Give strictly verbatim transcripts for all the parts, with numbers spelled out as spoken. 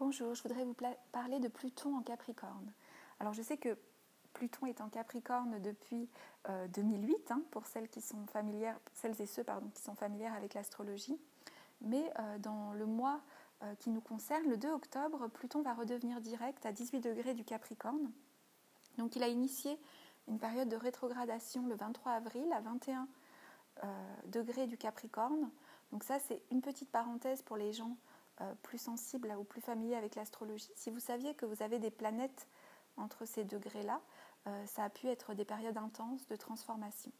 Bonjour, je voudrais vous pla- parler de Pluton en Capricorne. Alors je sais que Pluton est en Capricorne depuis euh, deux mille huit, hein, pour celles, qui sont familières, celles et ceux pardon, qui sont familières avec l'astrologie. Mais euh, dans le mois euh, qui nous concerne, le deux octobre, Pluton va redevenir direct à dix-huit degrés du Capricorne. Donc il a initié une période de rétrogradation le vingt-trois avril à vingt et un euh, degrés du Capricorne. Donc ça, c'est une petite parenthèse pour les gens euh, plus sensibles ou plus familiers avec l'astrologie. Si vous saviez que vous avez des planètes entre ces degrés-là, euh, ça a pu être des périodes intenses de transformation.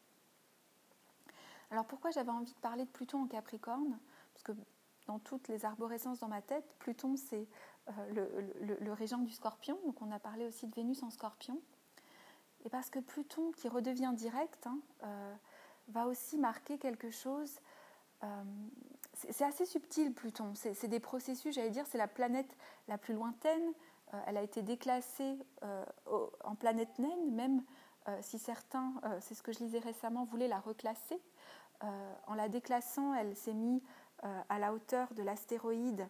Alors pourquoi j'avais envie de parler de Pluton en Capricorne ? Parce que dans toutes les arborescences dans ma tête, Pluton c'est euh, le, le, le régent du Scorpion, donc on a parlé aussi de Vénus en Scorpion. Et parce que Pluton, qui redevient direct, hein, euh, va aussi marquer quelque chose. Euh, c'est, c'est assez subtil, Pluton. C'est, c'est des processus, j'allais dire, c'est la planète la plus lointaine. Euh, elle a été déclassée euh, au, en planète naine, même euh, si certains, euh, c'est ce que je lisais récemment, voulaient la reclasser. Euh, en la déclassant, elle s'est mise euh, à la hauteur de l'astéroïde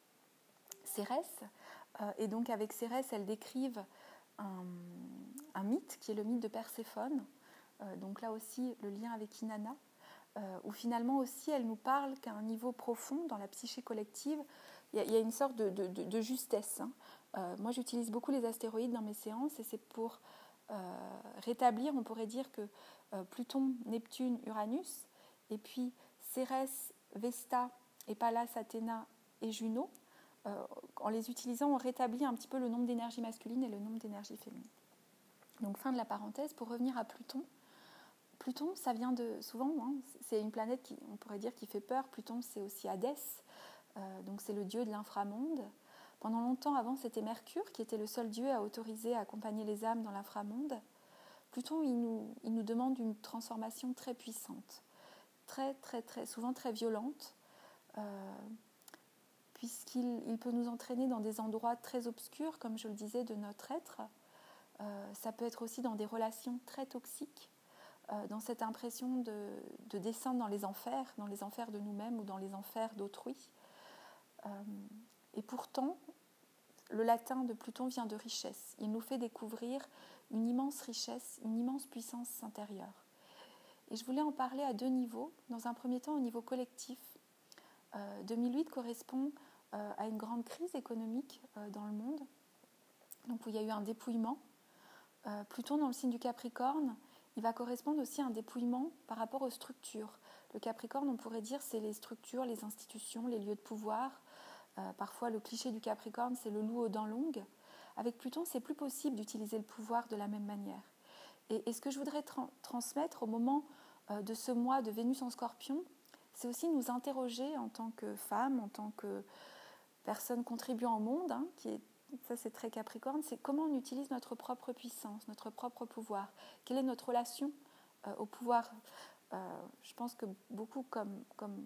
Cérès. Euh, et donc, avec Cérès, elles décrivent un, un mythe qui est le mythe de Perséphone. Euh, donc là aussi, le lien avec Inanna. Euh, où finalement aussi elle nous parle qu'à un niveau profond dans la psyché collective, il y, y a une sorte de, de, de, de justesse. Hein. Euh, moi j'utilise beaucoup les astéroïdes dans mes séances et c'est pour euh, rétablir, on pourrait dire que euh, Pluton, Neptune, Uranus, et puis Cérès, Vesta, et Pallas, Athéna et Juno, euh, en les utilisant, on rétablit un petit peu le nombre d'énergie masculine et le nombre d'énergie féminine. Donc fin de la parenthèse, pour revenir à Pluton. Pluton, ça vient de souvent, hein, c'est une planète qui, on pourrait dire, qui fait peur. Pluton, c'est aussi Hadès, euh, donc c'est le dieu de l'inframonde. Pendant longtemps, avant, c'était Mercure qui était le seul dieu à autoriser à accompagner les âmes dans l'inframonde. Pluton, il nous, il nous demande une transformation très puissante, très, très, très, souvent très violente, euh, puisqu'il il peut nous entraîner dans des endroits très obscurs, comme je le disais, de notre être. Euh, ça peut être aussi dans des relations très toxiques. Dans cette impression de, de descendre dans les enfers, dans les enfers de nous-mêmes ou dans les enfers d'autrui. Euh, et pourtant, le latin de Pluton vient de richesse. Il nous fait découvrir une immense richesse, une immense puissance intérieure. Et je voulais en parler à deux niveaux. Dans un premier temps, au niveau collectif. Euh, deux mille huit correspond euh, à une grande crise économique euh, dans le monde, donc où il y a eu un dépouillement. Euh, Pluton, dans le signe du Capricorne, il va correspondre aussi à un dépouillement par rapport aux structures. Le Capricorne, on pourrait dire, c'est les structures, les institutions, les lieux de pouvoir. Euh, parfois, le cliché du Capricorne, c'est le loup aux dents longues. Avec Pluton, c'est plus possible d'utiliser le pouvoir de la même manière. Et, et ce que je voudrais tra- transmettre au moment euh, de ce mois de Vénus en Scorpion, c'est aussi nous interroger en tant que femmes, en tant que personnes contribuant au monde, hein, qui est ça c'est très Capricorne, c'est comment on utilise notre propre puissance, notre propre pouvoir. Quelle est notre relation euh, au pouvoir euh, Je pense que beaucoup comme, comme,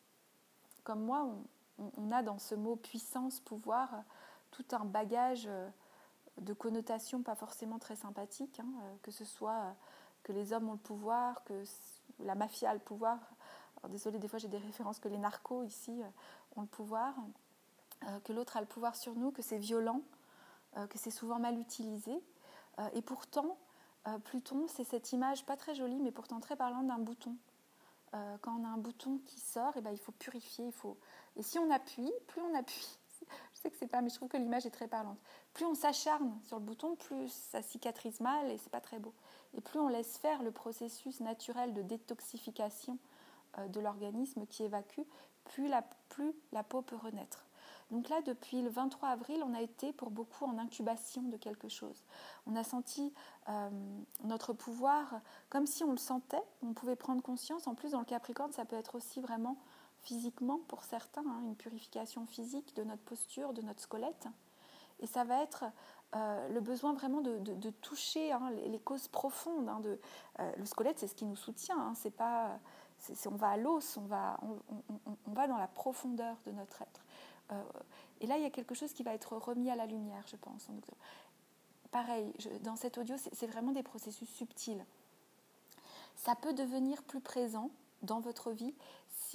comme moi, on, on a dans ce mot puissance, pouvoir, tout un bagage de connotations pas forcément très sympathiques, hein, que ce soit que les hommes ont le pouvoir, que la mafia a le pouvoir. Alors, désolée, des fois j'ai des références que les narcos ici ont le pouvoir. Que l'autre a le pouvoir sur nous, que c'est violent, euh, que c'est souvent mal utilisé. Euh, et pourtant, euh, Pluton, c'est cette image pas très jolie, mais pourtant très parlante d'un bouton. Euh, quand on a un bouton qui sort, eh ben, il faut purifier. Il faut... Et si on appuie, plus on appuie, je sais que c'est pas, mais je trouve que l'image est très parlante. Plus on s'acharne sur le bouton, plus ça cicatrise mal et c'est pas très beau. Et plus on laisse faire le processus naturel de détoxification euh, de l'organisme qui évacue, plus la, plus la peau peut renaître. Donc là, depuis le vingt-trois avril, on a été pour beaucoup en incubation de quelque chose. On a senti euh, notre pouvoir comme si on le sentait, on pouvait prendre conscience. En plus, dans le Capricorne, ça peut être aussi vraiment physiquement pour certains, hein, une purification physique de notre posture, de notre squelette. Et ça va être euh, le besoin vraiment de, de, de toucher hein, les, les causes profondes. Hein, de, euh, le squelette, c'est ce qui nous soutient. Hein, c'est pas, c'est, c'est, on va à l'os, on va, on, on, on va dans la profondeur de notre être. Euh, et là, il y a quelque chose qui va être remis à la lumière, je pense. Donc, pareil, je, dans cet audio, c'est, c'est vraiment des processus subtils. Ça peut devenir plus présent dans votre vie si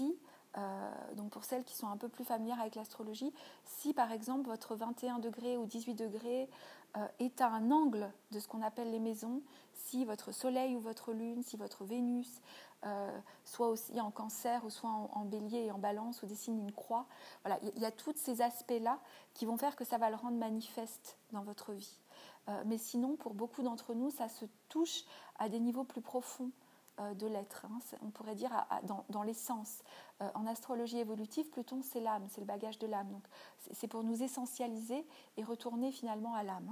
Euh, donc pour celles qui sont un peu plus familières avec l'astrologie, si par exemple votre vingt et un degrés ou dix-huit degrés euh, est à un angle de ce qu'on appelle les maisons, si votre soleil ou votre lune, si votre Vénus, euh, soit aussi en cancer ou soit en, en bélier et en balance ou dessine une croix, voilà, il y a tous ces aspects-là qui vont faire que ça va le rendre manifeste dans votre vie. Euh, mais sinon, pour beaucoup d'entre nous, ça se touche à des niveaux plus profonds de l'être, hein. On pourrait dire à, à, dans, dans l'essence. Euh, en astrologie évolutive, Pluton, c'est l'âme, c'est le bagage de l'âme. Donc, c'est, c'est pour nous essentialiser et retourner finalement à l'âme. Hein.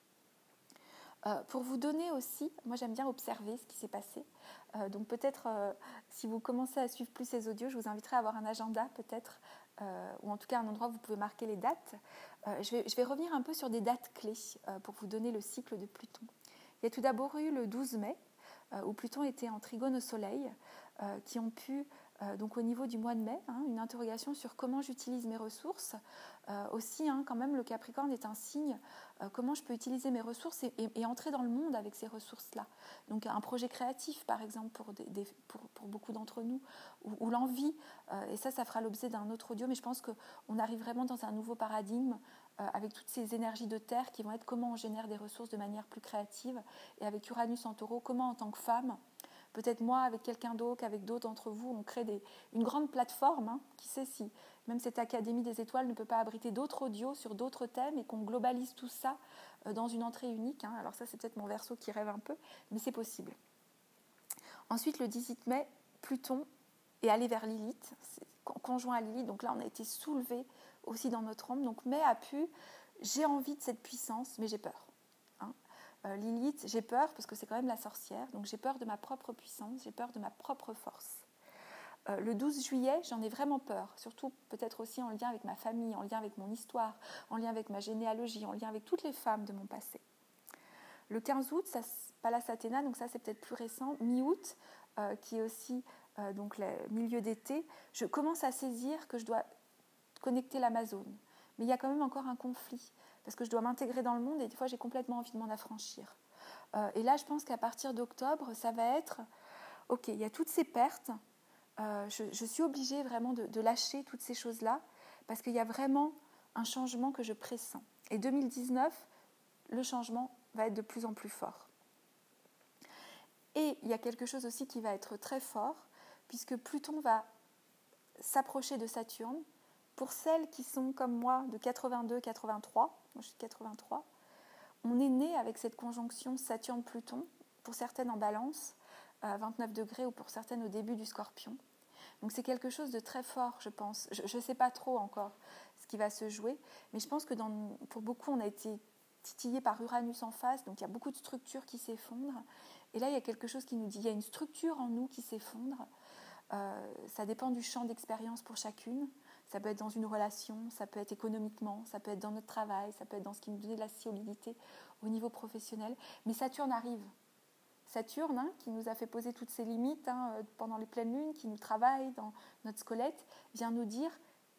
Euh, pour vous donner aussi, moi j'aime bien observer ce qui s'est passé. Euh, donc peut-être, euh, si vous commencez à suivre plus ces audios, je vous inviterai à avoir un agenda peut-être, euh, ou en tout cas un endroit où vous pouvez marquer les dates. Euh, je, vais, je vais revenir un peu sur des dates clés euh, pour vous donner le cycle de Pluton. Il y a tout d'abord eu le douze mai, euh, où Pluton était en trigone au Soleil, euh, qui ont pu, euh, donc au niveau du mois de mai, hein, une interrogation sur comment j'utilise mes ressources. Euh, aussi, hein, quand même, le Capricorne est un signe, euh, comment je peux utiliser mes ressources et, et, et entrer dans le monde avec ces ressources-là. Donc un projet créatif, par exemple, pour, des, des, pour, pour beaucoup d'entre nous, ou, ou l'envie, euh, et ça, ça fera l'objet d'un autre audio, mais je pense qu'on arrive vraiment dans un nouveau paradigme, euh, avec toutes ces énergies de terre qui vont être comment on génère des ressources de manière plus créative, et avec Uranus en taureau, comment en tant que femme, peut-être moi, avec quelqu'un d'autre, avec d'autres d'entre vous, on crée des, une grande plateforme, hein, qui sait si même cette Académie des étoiles ne peut pas abriter d'autres audios sur d'autres thèmes et qu'on globalise tout ça euh, dans une entrée unique. Hein. Alors ça, c'est peut-être mon Verseau qui rêve un peu, mais c'est possible. Ensuite, le dix-huit mai, Pluton est allé vers Lilith, c'est conjoint à Lilith, donc là, on a été soulevé aussi dans notre âme. Donc mai a pu, j'ai envie de cette puissance, mais j'ai peur. Euh, Lilith, j'ai peur parce que c'est quand même la sorcière, donc j'ai peur de ma propre puissance, j'ai peur de ma propre force. Euh, le douze juillet, j'en ai vraiment peur, surtout peut-être aussi en lien avec ma famille, en lien avec mon histoire, en lien avec ma généalogie, en lien avec toutes les femmes de mon passé. Le quinze août, ça, Pallas Athéna, donc ça c'est peut-être plus récent, mi-août, euh, qui est aussi euh, donc le milieu d'été, je commence à saisir que je dois connecter l'Amazone. Mais il y a quand même encore un conflit, parce que je dois m'intégrer dans le monde et des fois j'ai complètement envie de m'en affranchir. Euh, et là, je pense qu'à partir d'octobre, ça va être, ok, il y a toutes ces pertes, euh, je, je suis obligée vraiment de, de lâcher toutes ces choses-là, parce qu'il y a vraiment un changement que je pressens. Et deux mille dix-neuf, le changement va être de plus en plus fort. Et il y a quelque chose aussi qui va être très fort, puisque Pluton va s'approcher de Saturne. Pour celles qui sont comme moi de quatre-vingt-deux quatre-vingt-trois, moi je suis de quatre-vingt-trois, on est né avec cette conjonction Saturne-Pluton, pour certaines en balance, à vingt-neuf degrés, ou pour certaines au début du Scorpion. Donc c'est quelque chose de très fort, je pense. Je ne sais pas trop encore ce qui va se jouer, mais je pense que dans, pour beaucoup, on a été titillé par Uranus en face, donc il y a beaucoup de structures qui s'effondrent. Et là, il y a quelque chose qui nous dit, il y a une structure en nous qui s'effondre. Euh, ça dépend du champ d'expérience pour chacune. Ça peut être dans une relation, ça peut être économiquement, ça peut être dans notre travail, ça peut être dans ce qui nous donne de la solidité au niveau professionnel. Mais Saturne arrive. Saturne, hein, qui nous a fait poser toutes ses limites, hein, pendant les pleines lunes, qui nous travaille dans notre squelette, vient nous dire,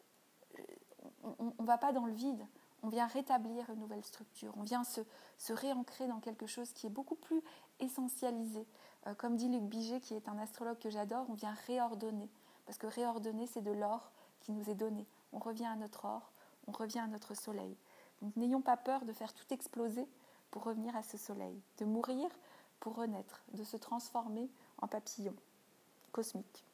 on ne va pas dans le vide, on vient rétablir une nouvelle structure, on vient se, se réancrer dans quelque chose qui est beaucoup plus essentialisé. Euh, comme dit Luc Biget, qui est un astrologue que j'adore, on vient réordonner. Parce que réordonner, c'est de l'or qui nous est donné. On revient à notre or, on revient à notre soleil. Donc n'ayons pas peur de faire tout exploser pour revenir à ce soleil, de mourir pour renaître, de se transformer en papillon cosmique.